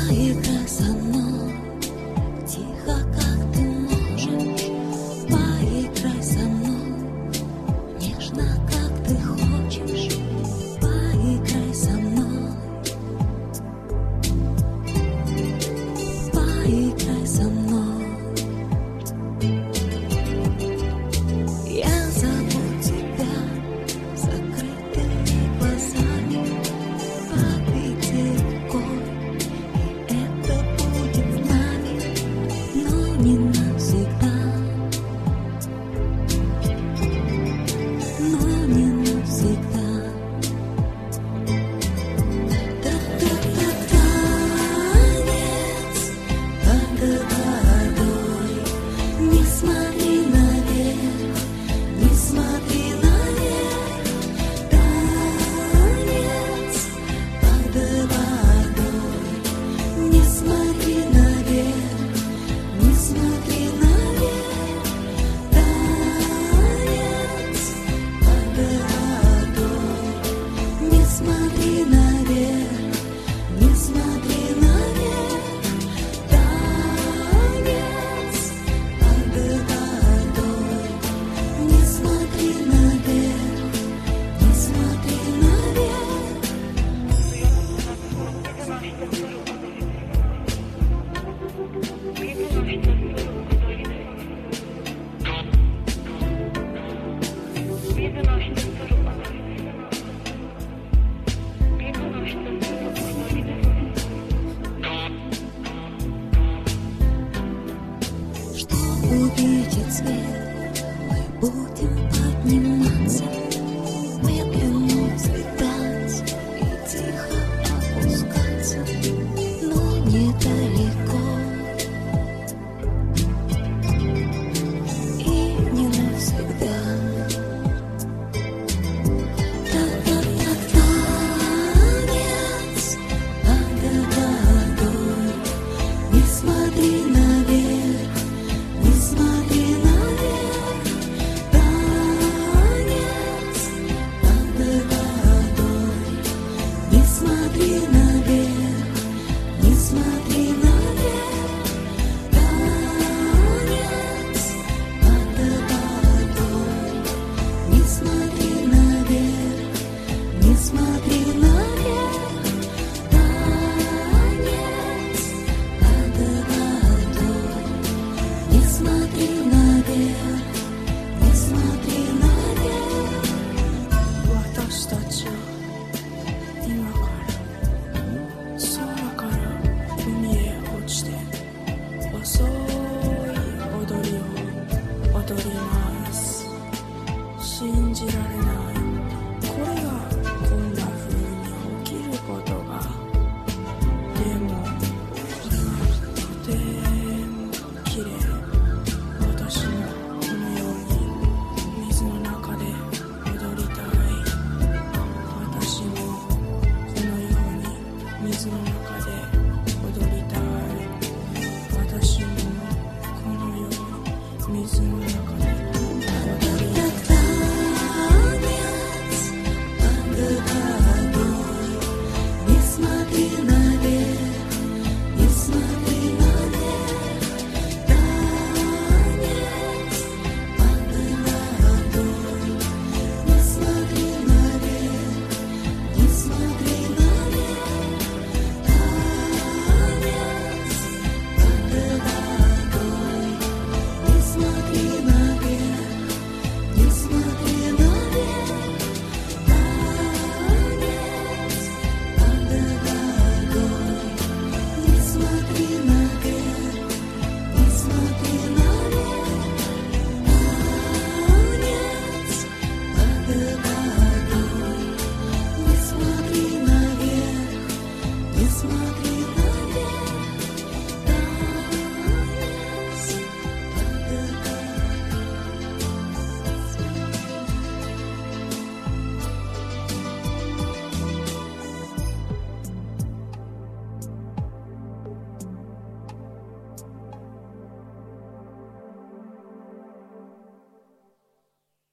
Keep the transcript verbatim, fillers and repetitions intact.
Поиграй со мной, тихо, как ты можешь. Поиграй со мной, нежно, как ты хочешь. Поиграй со мной, поиграй со мной. Я зову тебя закрытыми глазами, под ветерком, и это будет с нами, но не навсегда, но не навсегда. Та-та-та-танец под водой. Не смотри наверх, не смотри наверх. Танец под водой. Не смотри наверх, не смотри наверх. Танец под водой. Не смотри наверх, не смотри наверх. Танец под водой. Не смотри наверх, не смотри наверх. Чтобы увидеть свет, мы будем подниматься, медленно взлетать и тихо опускаться, но недалеко и не навсегда. Та-та-та-танец под водой. Не смотри наверх, не смотри наверх. Танец под водой. Не смотри наверх, не смотри наверх. Танец под водой. Не смотри наверх, не смотри наверх. Танец под водой. Не смотри наверх, не смотри наверх. 私たちは今から空から海へ落ちて遅い踊りを踊ります。信じられない。これがこんな風に起きることが。でもこれはとても綺麗。私もこのように水の中で踊りたい。私もこのように水の中で